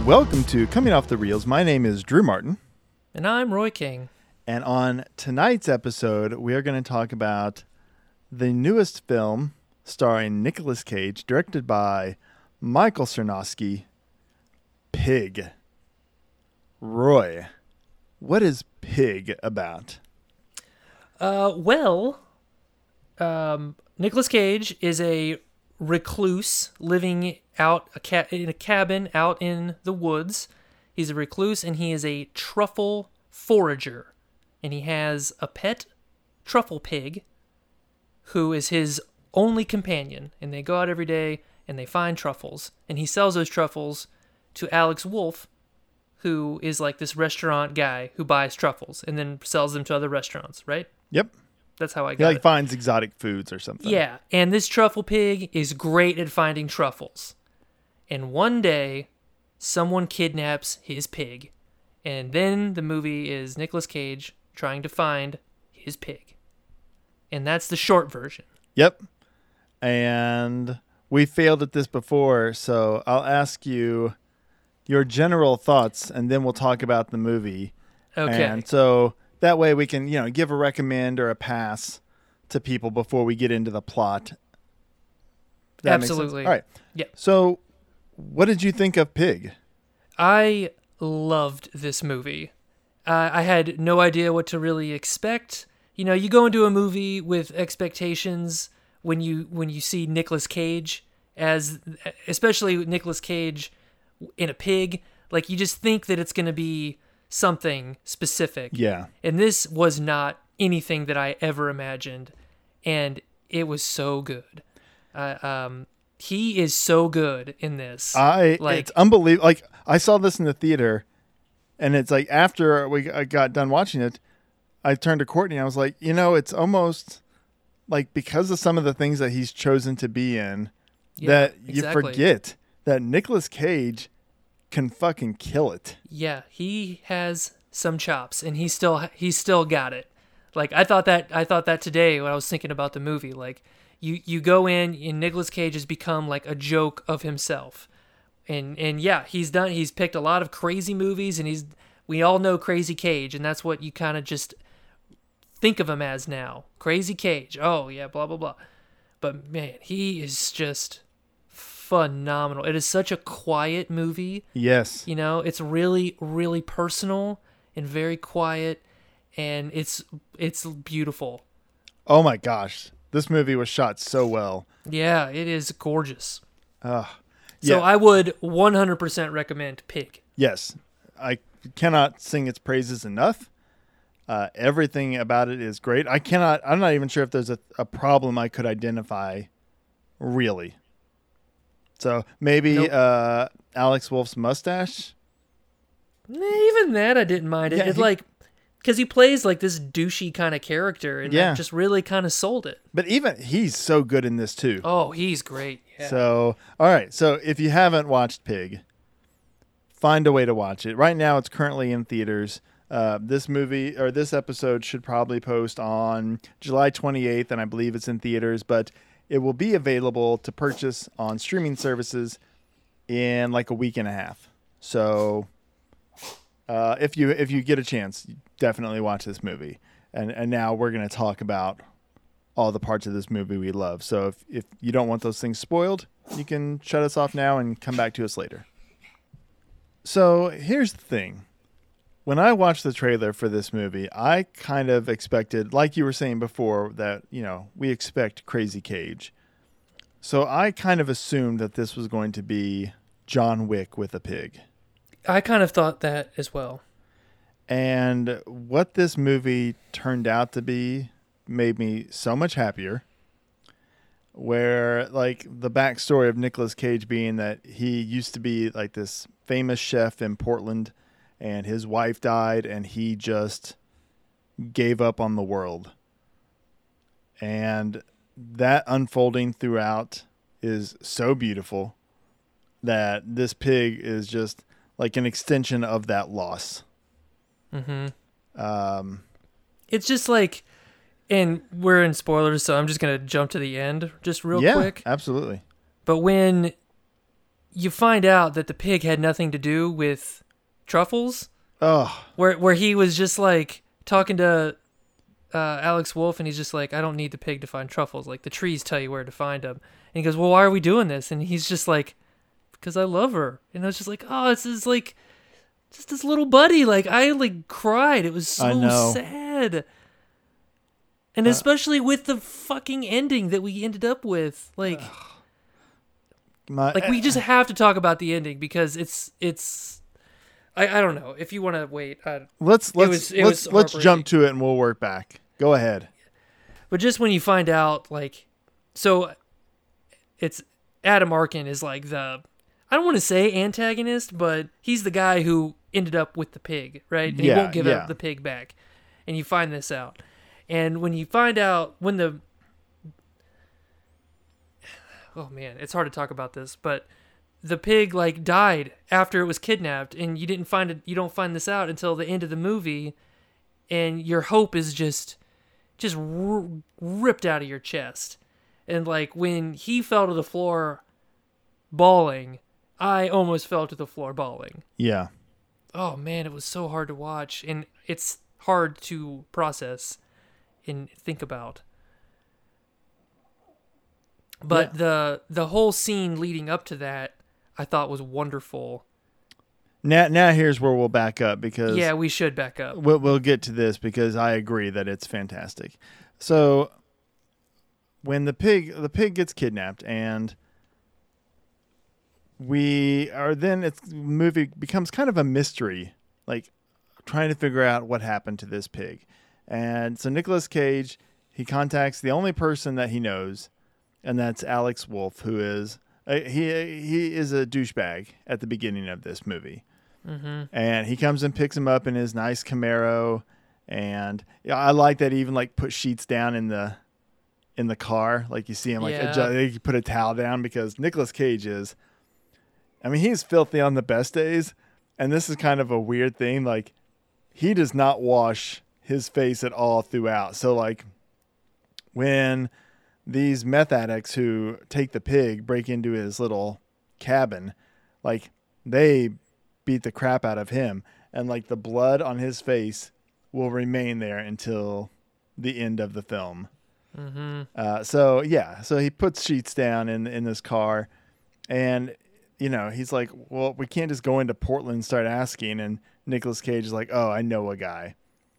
welcome to Coming Off the Reels. My name is Drew Martin. And I'm Roy King. And on tonight's episode, we are going to talk about the newest film starring Nicolas Cage, directed by Michael Sarnoski, Pig. Roy, what is Pig about? Nicolas Cage is a recluse living out in a cabin out in the woods. He's a recluse and he is a truffle forager. And he has a pet truffle pig who is his only companion. And they go out every day and they find truffles. And he sells those truffles to Alex Wolff, who is like this restaurant guy who buys truffles and then sells them to other restaurants, right? Yep. That's how I He got it. finds exotic foods or something. Yeah, and this truffle pig is great at finding truffles. And one day, someone kidnaps his pig. And then the movie is Nicolas Cage trying to find his pig. And that's the short version. Yep. And we failed at this before, so I'll ask you your general thoughts, and then we'll talk about the movie. Okay. And so that way we can, give a recommend or a pass to people before we get into the plot. That makes sense? Absolutely. All right. Yeah. So what did you think of Pig? I loved this movie. I had no idea what to really expect. You go into a movie with expectations when you see Nicolas Cage especially Nicolas Cage in a pig. Like, you just think that it's going to be something specific. Yeah. And this was not anything that I ever imagined. And it was so good. He is so good in this. It's unbelievable. Like, I saw this in the theater, and it's like after I got done watching it, I turned to Courtney and I was like, it's almost like because of some of the things that he's chosen to be in, that you forget that Nicolas Cage can fucking kill it. Yeah, he has some chops, and he's still got it. Like, I thought that today when I was thinking about the movie. Like, you go in and Nicolas Cage has become like a joke of himself. And yeah, he's picked a lot of crazy movies, and we all know Crazy Cage, and that's what you kind of just think of him as now. Crazy Cage. Oh yeah, blah blah blah. But man, he is just phenomenal. It is such a quiet movie. Yes. It's really, really personal and very quiet, and it's beautiful. Oh my gosh. This movie was shot so well. Yeah, it is gorgeous. Yeah. So I would 100% recommend Pig. Yes. I cannot sing its praises enough. Everything about it is great. I'm not even sure if there's a problem I could identify, really. So maybe Nope. Alex Wolff's mustache? Even that, I didn't mind it. Yeah, because he plays like this douchey kind of character, and that just really kind of sold it. But even he's so good in this too. Oh, he's great. Yeah. So, all right. So if you haven't watched Pig, find a way to watch it. Right now, it's currently in theaters. This episode should probably post on July 28th, and I believe it's in theaters, but it will be available to purchase on streaming services in like a week and a half. So if you get a chance, definitely watch this movie. And now we're going to talk about all the parts of this movie we love. So if you don't want those things spoiled, you can shut us off now and come back to us later. So here's the thing. When I watched the trailer for this movie, I kind of expected, like you were saying before, that, we expect Crazy Cage. So I kind of assumed that this was going to be John Wick with a pig. I kind of thought that as well. And what this movie turned out to be made me so much happier. Where, like, the backstory of Nicolas Cage being that he used to be like this famous chef in Portland, and his wife died, and he just gave up on the world. And that unfolding throughout is so beautiful that this pig is just like an extension of that loss. Mm-hmm. It's just like, and we're in spoilers, so I'm just going to jump to the end just real quick. Yeah, absolutely. But when you find out that the pig had nothing to do with truffles, Oh, where he was just like talking to Alex Wolff, and he's just like, I don't need the pig to find truffles. Like, the trees tell you where to find them. And he goes, well, why are we doing this? And he's just like, because I love her. And I was just like, oh, this is like, just this little buddy. Like, I like cried. It was I so know. sad. And especially with the fucking ending that we ended up with. Like we just have to talk about the ending because it's I don't know. If you want to wait. let's was jump heartbreaking. to it and we'll work back. Go ahead. But just when you find out, like, so it's Adam Arkin is like the, I don't want to say antagonist, but he's the guy who ended up with the pig, right? And he won't give up the pig back. And you find this out. And when you find out, oh man, it's hard to talk about this, but the pig like died after it was kidnapped, and you don't find this out until the end of the movie, and your hope is just ripped out of your chest. And like when he fell to the floor bawling, I almost fell to the floor bawling. Yeah. Oh man, it was so hard to watch, and it's hard to process and think about. But the whole scene leading up to that, I thought was wonderful. Now here's where we'll back up because Yeah, we should back up. we'll get to this because I agree that it's fantastic. So when the pig gets kidnapped and the movie becomes kind of a mystery, like trying to figure out what happened to this pig. And so Nicolas Cage, he contacts the only person that he knows, and that's Alex Wolff, who is he is a douchebag at the beginning of this movie. Mm-hmm. And he comes and picks him up in his nice Camaro, and I like that he even like put sheets down in the car, like you see him like he put a towel down because Nicolas Cage is, I mean, he's filthy on the best days, and this is kind of a weird thing, like he does not wash his face at all throughout. So like when these meth addicts who take the pig break into his little cabin, like they beat the crap out of him, and like the blood on his will remain there until the end of the film. Mm-hmm. So he puts sheets down in this car, and he's like, well, we can't just go into Portland and start asking. And Nicolas Cage is like, oh, I know a guy.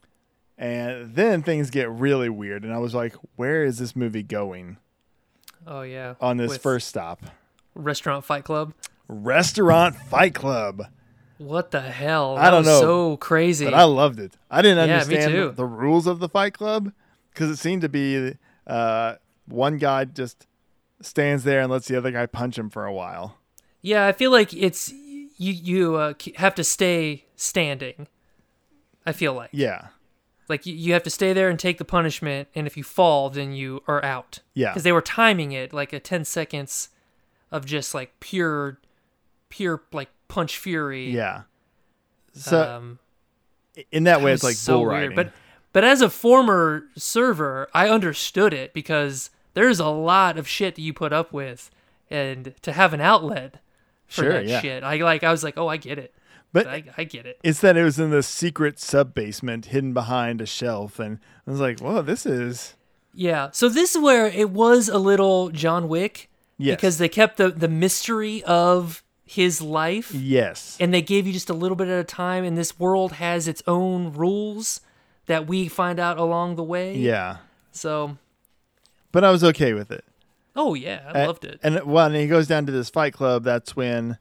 And then things get really weird, and I was like, where is this movie going? Oh yeah. On this With first stop, Restaurant Fight Club. Restaurant Fight Club. What the hell? I don't know. So crazy. But I loved it. I didn't Yeah, me understand too. the rules of the Fight Club because it seemed to be one guy just stands there and lets the other guy punch him for a while. Yeah, I feel like it's you have to stay standing. I feel like. Yeah. Like you have to stay there and take the punishment, and if you fall, then you are out. Yeah. Because they were timing it like a 10 seconds of just like pure like punch fury. Yeah. So in that that way, was it's like so bull weird. riding. But as a former server, I understood it because there's a lot of shit that you put up with, and to have an outlet for Sure, that yeah. shit, I was like, oh, I get it. But I get it. it's that it was in the secret sub basement hidden behind a shelf, and I was like, whoa, this is. Yeah. So this is where it was a little John Wick. Yes. Because they kept the mystery of his life. Yes. And they gave you just a little bit at a time, and this world has its own rules that we find out along the way. Yeah. So. But I was okay with it. Oh yeah, I loved it. And when he goes down to this Fight Club, that's when,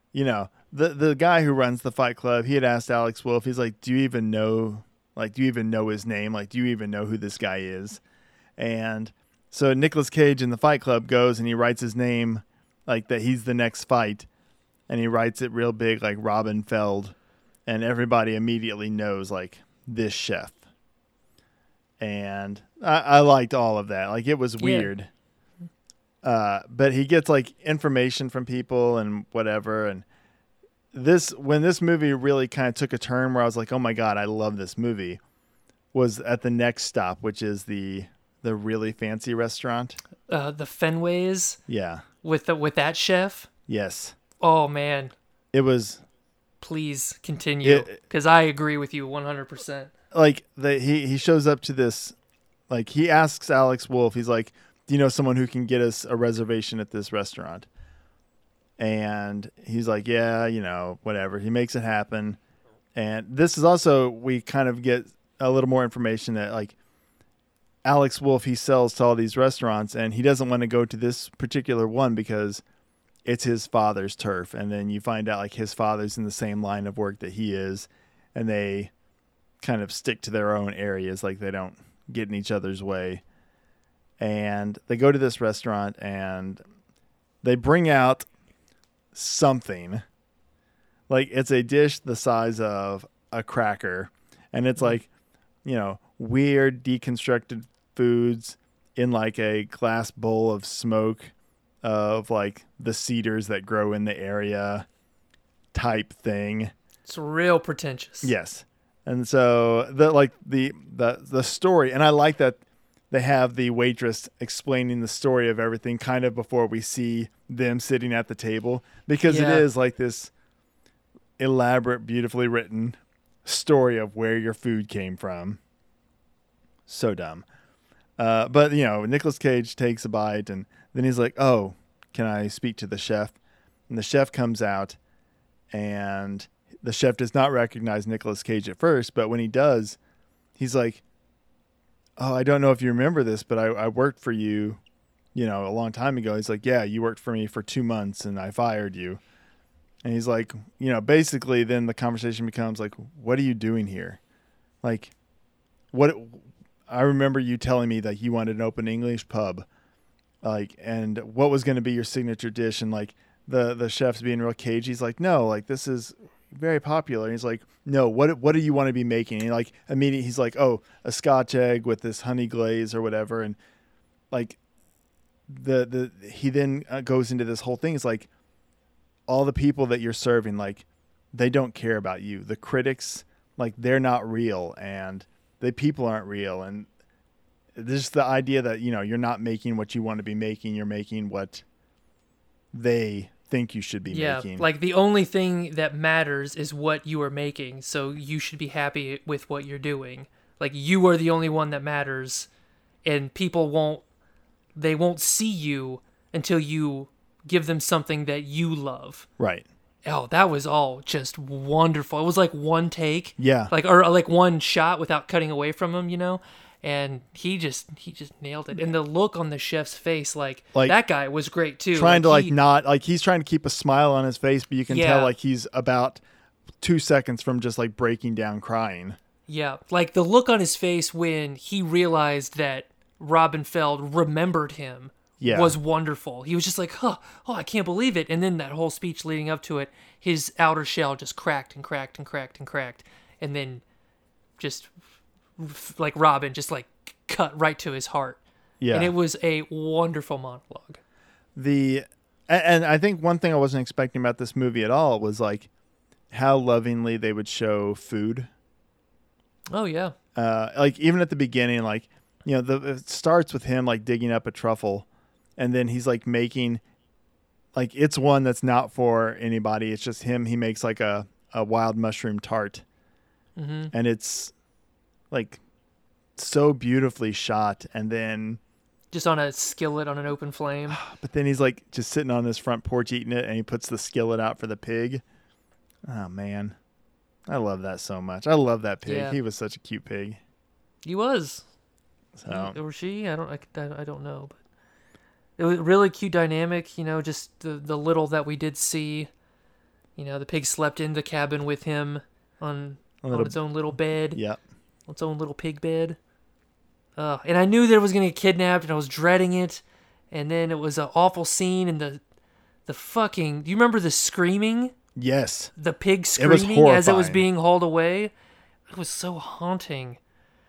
the guy who runs the Fight Club, he had asked Alex Wolff, he's like, do you even know his name? Like, do you even know who this guy is? And so Nicolas Cage in the Fight Club goes and he writes his name, like that he's the next fight. And he writes it real big, like Robin Feld. And everybody immediately knows, like, this chef. And I liked all of that. Like, it was weird. But he gets, like, information from people and whatever. And when this movie really kind of took a turn where I was like, oh, my God, I love this movie, was at the next stop, which is the really fancy restaurant. The Fenways. Yeah. With that chef. Yes. Oh man, It was please continue because I agree with you 100%. like he shows up to this, like he asks Alex Wolff, he's like, do you know someone who can get us a reservation at this restaurant? And he's like, yeah, whatever. He makes it happen. And this is also, we kind of get a little more information that like Alex Wolff, he sells to all these restaurants and he doesn't want to go to this particular one because it's his father's turf. And then you find out like his father's in the same line of work that he is. And they kind of stick to their own areas. Like they don't get in each other's way. And they go to this restaurant and they bring out something. Like it's a dish the size of a cracker. And it's like, weird deconstructed foods in like a glass bowl of smoke of like the cedars that grow in the area type thing. It's real pretentious. Yes. And so the story, and I like that they have the waitress explaining the story of everything kind of before we see them sitting at the table, because it is like this elaborate, beautifully written story of where your food came from. So dumb. But Nicolas Cage takes a bite and then he's like, oh, can I speak to the chef? And the chef comes out and the chef does not recognize Nicolas Cage at first, but when he does, he's like, oh, I don't know if you remember this, but I worked for you, a long time ago. He's like, yeah, you worked for me for 2 months and I fired you. And he's like, basically then the conversation becomes like, what are you doing here? Like, what? I remember you telling me that you wanted an open English pub, like, and what was going to be your signature dish. And like the chef's being real cagey. He's like, no, like this is very popular. And he's like, no, what do you want to be making? And like immediately he's like, oh, a Scotch egg with this honey glaze or whatever. And like he then goes into this whole thing. It's like all the people that you're serving, like they don't care about you. The critics, like they're not real and the people aren't real. And there's the idea that, you're not making what you want to be making. You're making what they think you should be making. Like the only thing that matters is what you are making, so you should be happy with what you're doing. Like you are the only one that matters, and people won't see you until you give them something that you love. Right. Oh, that was all just wonderful. It was like one take. Yeah. Or like one shot without cutting away from him, and he just nailed it. And the look on the chef's face, like that guy was great too. Trying to he's trying to keep a smile on his face, but you can tell like he's about 2 seconds from just like breaking down crying. Yeah. Like the look on his face when he realized that Robin Feld remembered him was wonderful. He was just like, oh, I can't believe it. And then that whole speech leading up to it, his outer shell just cracked and cracked and cracked and cracked. And then just like Robin just like cut right to his heart. Yeah. And it was a wonderful monologue. And I think one thing I wasn't expecting about this movie at all was like how lovingly they would show food. Oh yeah. Like even at the beginning, like, it starts with him like digging up a truffle. And then he's like making, like it's one that's not for anybody. It's just him. He makes like a wild mushroom tart. Mm-hmm. And it's like so beautifully shot. And then just on a skillet on an open flame. But then he's like just sitting on his front porch eating it. And he puts the skillet out for the pig. Oh man. I love that so much. I love that pig. Yeah. He was such a cute pig. He was. So. Or she? I don't know. But it was a really cute dynamic, just the little that we did see. The pig slept in the cabin with him on its own little bed. Yep. Its own little pig bed. And I knew that it was going to get kidnapped, and I was dreading it. And then it was an awful scene, and the fucking... Do you remember the screaming? Yes. The pig screaming as it was being hauled away? It was so haunting.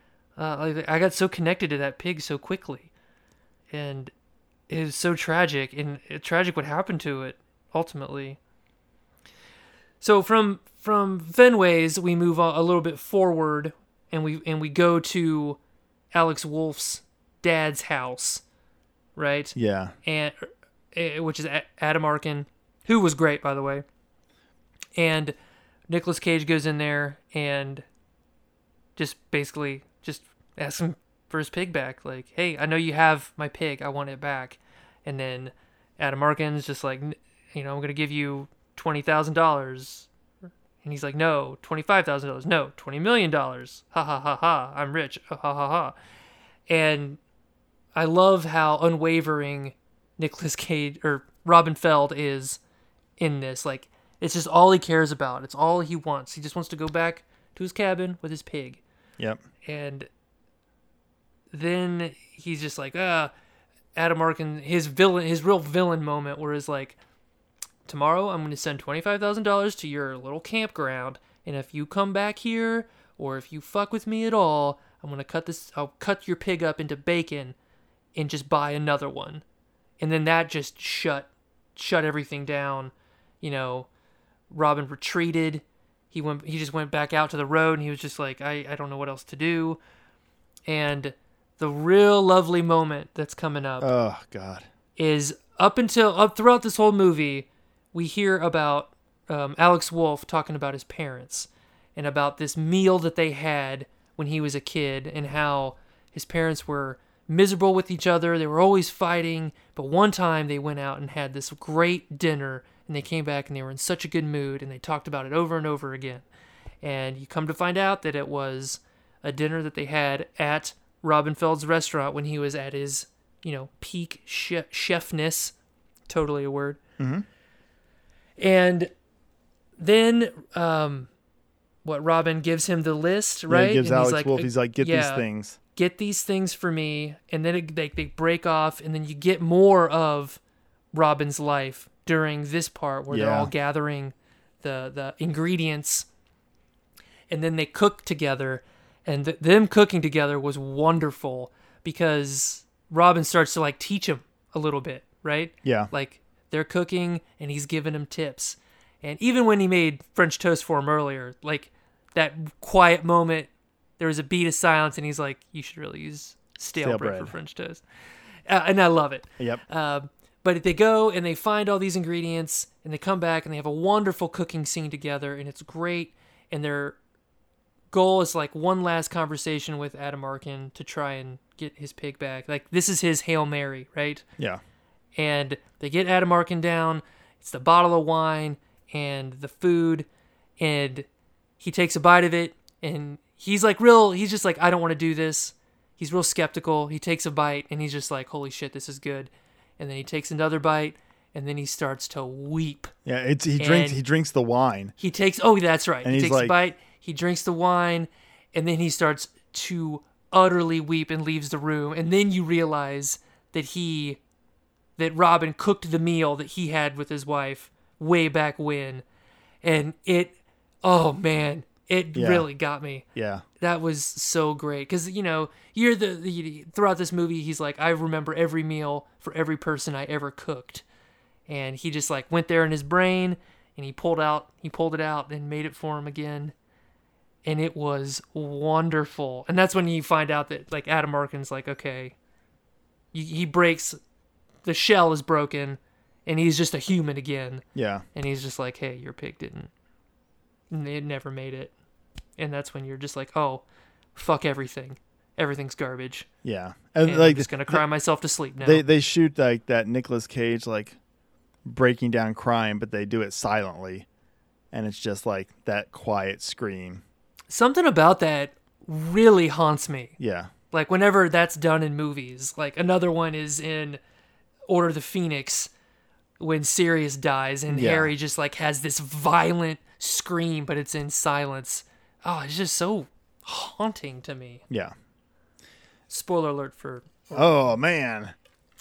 I got so connected to that pig so quickly. And it was so tragic, and tragic what happened to it, ultimately. So from Fenway's, we move a little bit forward, and we go to Alex Wolff's dad's house, right? Yeah. And which is Adam Arkin. who was great, by the way. And Nicolas Cage goes in there and just basically just asks him for his pig back. Like, hey, I know you have my pig. I want it back. And then Adam Arkin's just like, I'm going to give you $20,000. And he's like, no, $25,000. No, $20 million. Ha ha ha ha. I'm rich. Ha ha ha. And I love how unwavering Nicolas Cage or Robin Feld is in this. Like, it's just all he cares about. It's all he wants. He just wants to go back to his cabin with his pig. Yep. And then he's just like, Adam Arkin, his real villain moment where it's like, tomorrow I'm going to send $25,000 to your little campground, and if you come back here or if you fuck with me at all, I'll cut your pig up into bacon and just buy another one. And then that just shut everything down. Robin retreated. He just went back out to the road, and he was just like, I don't know what else to do. And the real lovely moment that's coming up. Oh God. Is up throughout this whole movie, we hear about Alex Wolff talking about his parents and about this meal that they had when he was a kid and how his parents were miserable with each other. They were always fighting, but one time they went out and had this great dinner, and they came back and they were in such a good mood, and they talked about it over and over again. And you come to find out that it was a dinner that they had at Robin Feld's restaurant when he was at his, peak chefness. Totally a word. Mm-hmm. And then, Robin gives him the list, right? Yeah, he gives and Alex Wolff. He's like, get these things. Get these things for me. And then they break off, and then you get more of Robin's life during this part where they're all gathering the ingredients. And then they cook together. And them cooking together was wonderful because Robin starts to like teach him a little bit, right? Yeah. Like they're cooking and he's giving him tips. And even when he made French toast for him earlier, like that quiet moment, there was a beat of silence and he's like, you should really use stale bread for French toast. And I love it. Yep. But they go and they find all these ingredients and they come back and they have a wonderful cooking scene together and it's great. And their goal is like one last conversation with Adam Arkin to try and get his pig back. Like this is his Hail Mary, right? Yeah. And they get Adam Arkin down. It's the bottle of wine and the food, and he takes a bite of it, and he's just like, I don't want to do this. He's real skeptical. He takes a bite, and he's just like, holy shit, this is good. And then he takes another bite, and then he starts to weep. Yeah, he drinks the wine. That's right. And he takes a bite, he drinks the wine, and then he starts to utterly weep and leaves the room. And then you realize that Robin cooked the meal that he had with his wife way back when. And really got me. Yeah. That was so great. Because, you're throughout this movie, he's like, I remember every meal for every person I ever cooked. And he just like went there in his brain and he pulled it out and made it for him again. And it was wonderful. And that's when you find out that like Adam Arkin's like, okay, he breaks, the shell is broken and he's just a human again. Yeah. And he's just like, hey, your pig it never made it. And that's when you're just like, oh, fuck everything. Everything's garbage. Yeah. And like, I'm just going to cry myself to sleep now. They shoot like that Nicolas Cage, like breaking down crime, but they do it silently. And it's just like that quiet scream. Something about that really haunts me. Yeah. Like whenever that's done in movies, like another one is in Order of the Phoenix when Sirius dies and Harry just like has this violent scream, but it's in silence. Oh, it's just so haunting to me. Yeah. Spoiler alert for. Oh man.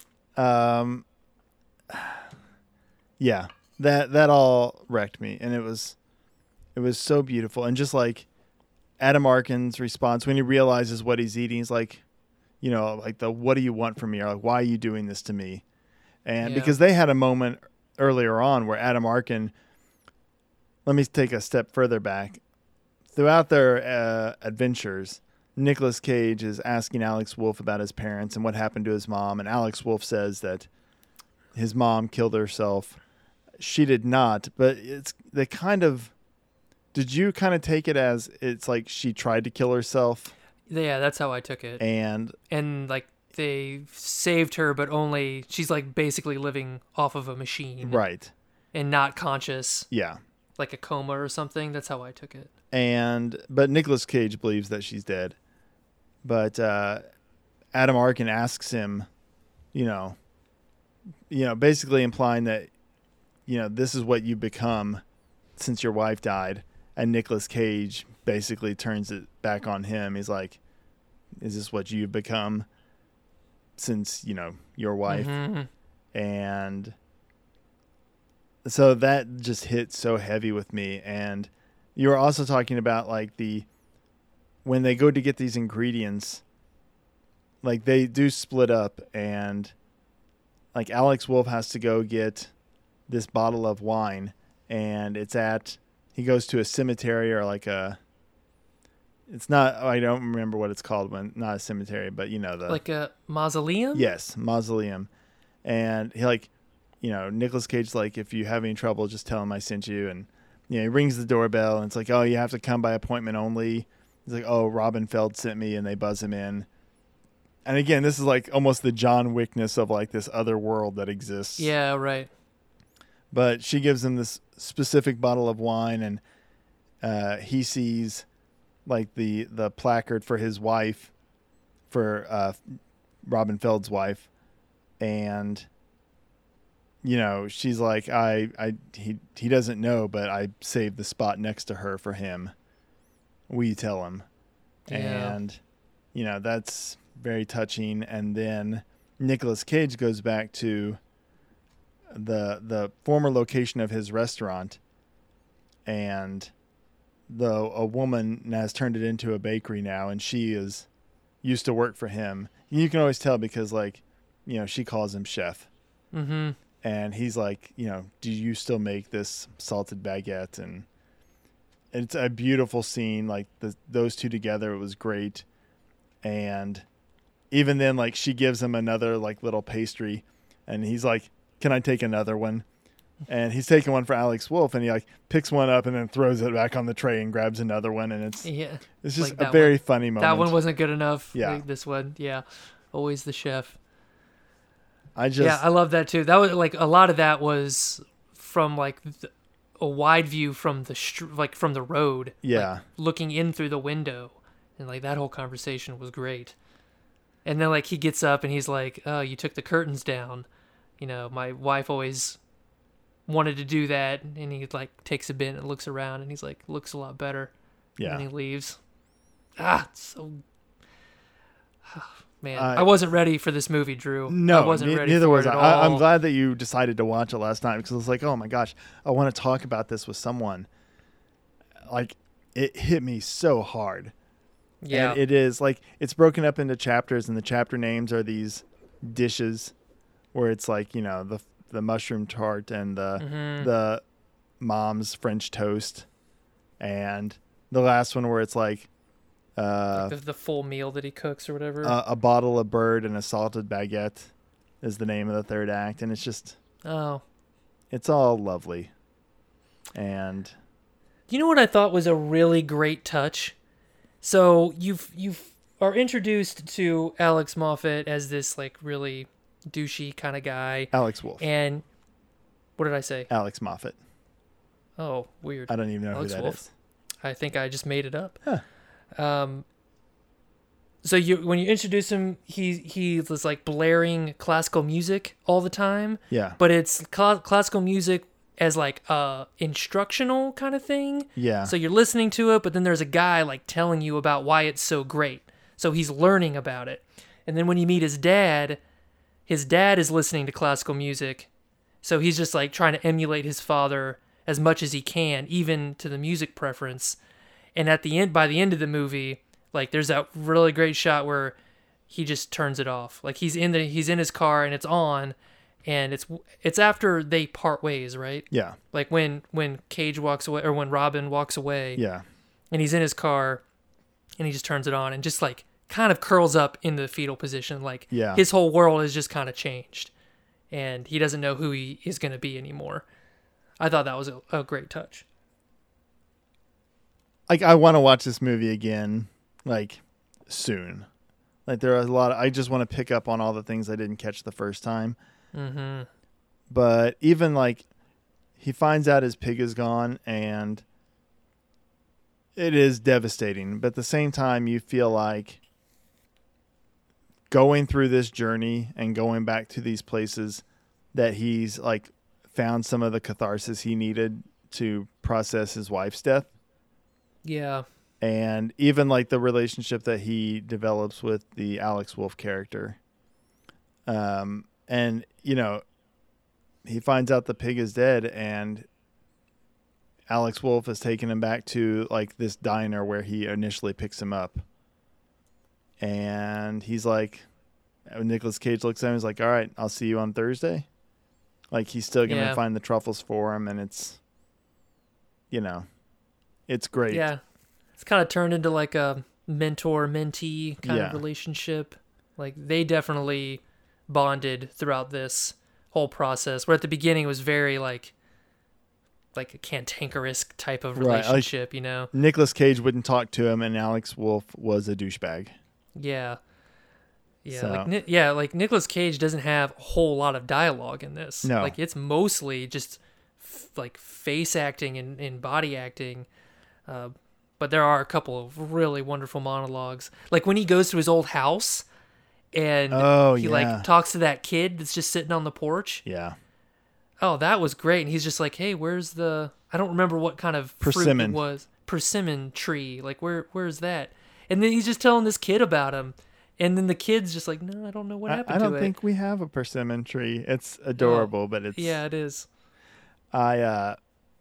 Yeah. That all wrecked me, and it was so beautiful, and just like Adam Arkin's response when he realizes what he's eating, he's like, like what do you want from me? Or like, why are you doing this to me? And because they had a moment earlier on where Adam Arkin, let me take a step further back. Throughout their adventures, Nicolas Cage is asking Alex Wolff about his parents and what happened to his mom. And Alex Wolff says that his mom killed herself, She did not, but they kind of. Did you kind of take it as it's like she tried to kill herself? Yeah, that's how I took it. And like they saved her, but only she's like basically living off of a machine, right. and not conscious, Yeah. like a coma or something. That's how I took it. But Nicolas Cage believes that she's dead. But Adam Arkin asks him, you know, basically implying that, this is what you become since your wife died. And Nicolas Cage basically turns it back on him. He's like, is this what you've become since, your wife? Mm-hmm. And so that just hit so heavy with me. And you were also talking about like when they go to get these ingredients, like they do split up, and like Alex Wolff has to go get this bottle of wine, and he goes to a cemetery or like it's not, I don't remember what it's called not a cemetery, but like a mausoleum? Yes, mausoleum. And Nicolas Cage's like, if you have any trouble, just tell him I sent you. And, he rings the doorbell, and it's like, oh, you have to come by appointment only. He's like, oh, Robin Feld sent me, and they buzz him in. And again, this is like almost the John Wickness of like this other world that exists. Yeah, right. But she gives him this specific bottle of wine, and he sees like the placard for his wife, for Robin Feld's wife. And she's like, he doesn't know, but I saved the spot next to her for him. Will you tell him? Yeah. And, that's very touching. And then Nicolas Cage goes back to the former location of his restaurant, and a woman has turned it into a bakery now, and she used to work for him. You can always tell because she calls him chef. Mm-hmm. And he's like, do you still make this salted baguette? And it's a beautiful scene. Like those two together, it was great. And even then, like she gives him another like little pastry, and he's like, can I take another one? And he's taking one for Alex Wolff, and he like picks one up and then throws it back on the tray and grabs another one. And it's just like a very funny moment. That one wasn't good enough. Yeah. Like this one. Yeah. Always the chef. I love that too. That was like a lot of that was from like a wide view from from the road. Yeah. Like, looking in through the window, and like that whole conversation was great. And then like he gets up and he's like, "Oh, you took the curtains down. My wife always wanted to do that." And he like takes a bit and looks around, and he's like, "Looks a lot better." Yeah. And then he leaves. It's so. Man, I wasn't ready for this movie, Drew. No, I wasn't ready neither for was it at I. all. I'm glad that you decided to watch it last night, because I was like, oh my gosh, I want to talk about this with someone. Like, it hit me so hard. Yeah. And it is like, it's broken up into chapters, and the chapter names are these dishes where it's like, the mushroom tart and the mom's French toast, and the last one where it's like the full meal that he cooks or whatever. A bottle of bird and a salted baguette is the name of the third act, and it's just it's all lovely. And you know what I thought was a really great touch? So you are introduced to Alex Moffat as this like really douchey kind of guy. Alex Wolff. And what did I say? Alex Moffat. Oh, weird. I don't even know Alex who that Wolff? is. I think I just made it up. Huh. So when you introduce him, he was like blaring classical music all the time. Yeah. But it's classical music as like instructional kind of thing. Yeah. So you're listening to it, but then there's a guy like telling you about why it's so great. So he's learning about it. And then when you meet his dad is listening to classical music. So he's just like trying to emulate his father as much as he can, even to the music preference. And by the end of the movie, like there's that really great shot where he just turns it off. Like he's in his car and it's on, and it's after they part ways, right? Yeah. Like when Cage walks away, or when Robin walks away. Yeah. And he's in his car, and he just turns it on and just like kind of curls up in the fetal position. Like his whole world has just kind of changed, and he doesn't know who he is going to be anymore. I thought that was a great touch. Like, I want to watch this movie again, like, soon. Like, there are a lot I just want to pick up on all the things I didn't catch the first time. Mm-hmm. But even, like, he finds out his pig is gone, and it is devastating. But at the same time, you feel like going through this journey and going back to these places that he's, like, found some of the catharsis he needed to process his wife's death. Yeah. And even, like, the relationship that he develops with the Alex Wolff character. And, you know, he finds out the pig is dead, and Alex Wolff has taken him back to, like, this diner where he initially picks him up. And he's like, Nicolas Cage looks at him, he's like, all right, I'll see you on Thursday. Like, he's still going to find the truffles for him, and it's, you know, it's great. Yeah. It's kind of turned into like a mentor-mentee kind of relationship. Like, they definitely bonded throughout this whole process, where at the beginning it was very like a cantankerous type of relationship, you know? Nicolas Cage wouldn't talk to him, and Alex Wolff was a douchebag. Yeah. Yeah, so. like Nicolas Cage doesn't have a whole lot of dialogue in this. No. Like, it's mostly just like face acting and body acting. But there are a couple of really wonderful monologues. Like when he goes to his old house and he like talks to that kid that's just sitting on the porch. Yeah. Oh, that was great. And he's just like, hey, where's the, I don't remember what kind of persimmon fruit it was. Persimmon tree. Like, where's that? And then he's just telling this kid about him. And then the kid's just like, no, I don't know what happened to it. I don't think we have a persimmon tree. It's adorable, but it's... Yeah, it is. The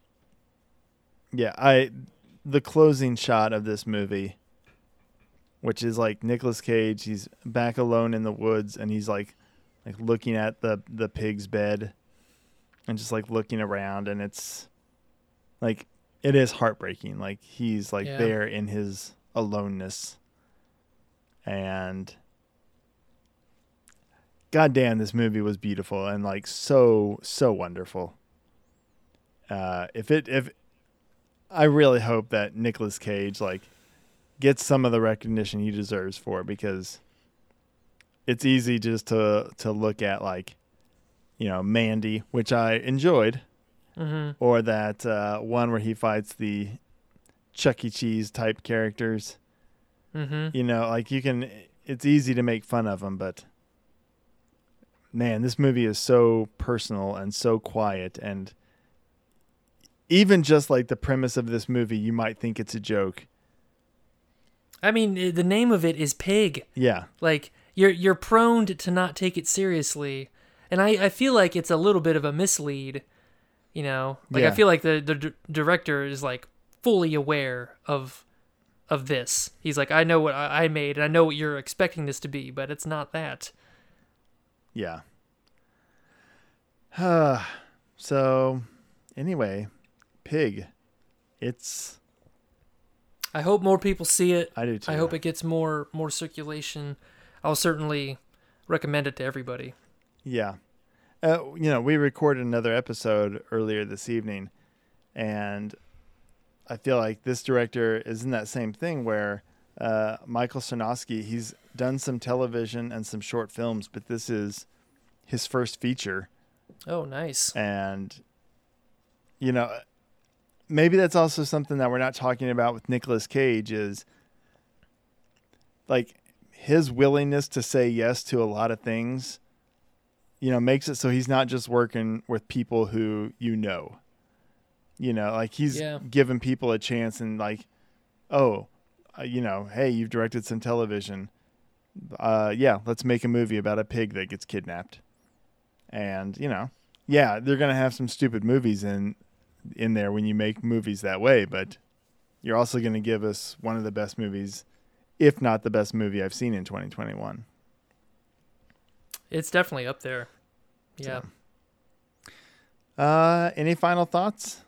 closing shot of this movie, which is like Nicolas Cage, he's back alone in the woods, and he's like looking at the pig's bed and just like looking around, and it's like, it is heartbreaking. Like, he's like there in his aloneness. And goddamn, this movie was beautiful and like so wonderful. If I really hope that Nicolas Cage like gets some of the recognition he deserves for it, because it's easy just to look at, like, you know, Mandy, which I enjoyed, or that one where he fights the Chuck E. Cheese type characters. You know, like, it's easy to make fun of them, but man, this movie is so personal and so quiet, and even just like the premise of this movie, you might think it's a joke. I mean, the name of it is Pig. Yeah. Like, you're prone to not take it seriously, and I feel like it's a little bit of a mislead, you know? Like, I feel like the director is like fully aware of this. He's like, I know what I made, and I know what you're expecting this to be, but it's not that. Yeah. So, anyway, Pig. I hope more people see it. I do too. I hope it gets more circulation. I'll certainly recommend it to everybody. Yeah. You know, we recorded another episode earlier this evening, and I feel like this director is in that same thing where Michael Sarnowski, he's done some television and some short films, but this is his first feature. Oh, nice. And, you know, maybe that's also something that we're not talking about with Nicolas Cage, is like his willingness to say yes to a lot of things, you know, makes it so he's not just working with people who, you know, like he's giving people a chance, and like, oh, you know, hey, you've directed some television. Let's make a movie about a pig that gets kidnapped. And, you know, they're going to have some stupid movies in there when you make movies that way, but you're also going to give us one of the best movies, if not the best movie I've seen in 2021. It's definitely up there. Yeah. So, any final thoughts?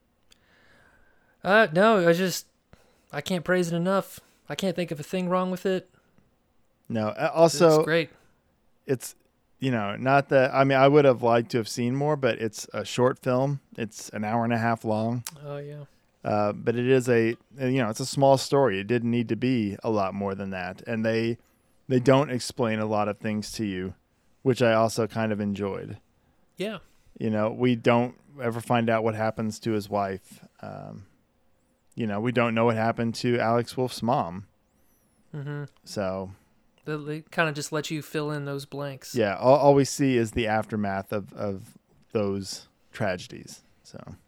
No, I can't praise it enough. I can't think of a thing wrong with it. No. Also, it's great. not that, I mean, I would have liked to have seen more, but it's a short film. It's an hour and a half long. Oh yeah. But it is it's a small story. It didn't need to be a lot more than that. And they don't explain a lot of things to you, which I also kind of enjoyed. Yeah. We don't ever find out what happens to his wife. We don't know what happened to Alex Wolff's mom. Mm-hmm. So they kind of just let you fill in those blanks. yeah, all we see is the aftermath of those tragedies. So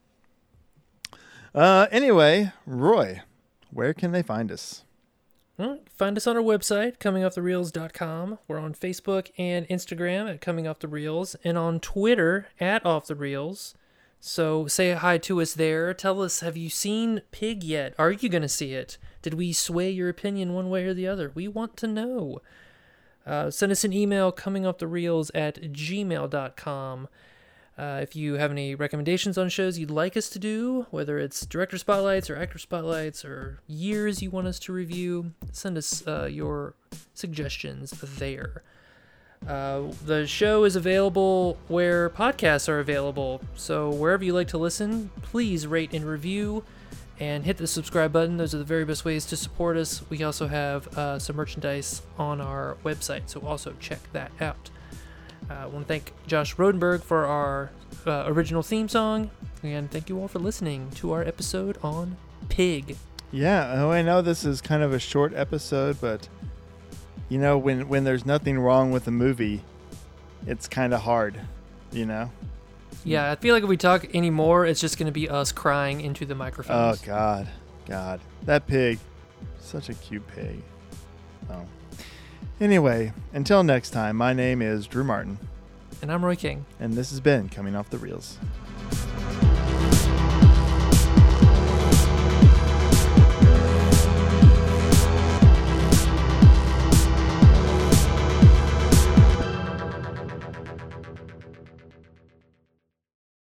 anyway, Roy, where can they find us? Well, find us on our website, comingoffthereels.com. We're on Facebook and Instagram at Coming Off the Reels, and on Twitter at Off the Reels. So say hi to us there. Tell us, have you seen Pig yet? Are you going to see it? Did we sway your opinion one way or the other? We want to know. Send us an email, comingoffthereels@gmail.com. If you have any recommendations on shows you'd like us to do, whether it's director spotlights or actor spotlights or years you want us to review, send us your suggestions there. The show is available where podcasts are available, so wherever you like to listen, please rate and review and hit the subscribe button. Those are the very best ways to support us. We also have some merchandise on our website, so also check that out. I want to thank Josh Rodenberg for our original theme song, and thank you all for listening to our episode on Pig. Yeah, I know this is kind of a short episode, but when there's nothing wrong with a movie, it's kind of hard, Yeah, I feel like if we talk anymore, it's just going to be us crying into the microphones. Oh, God. That pig. Such a cute pig. Oh. Anyway, until next time, my name is Drew Martin. And I'm Roy King. And this has been Coming Off the Reels.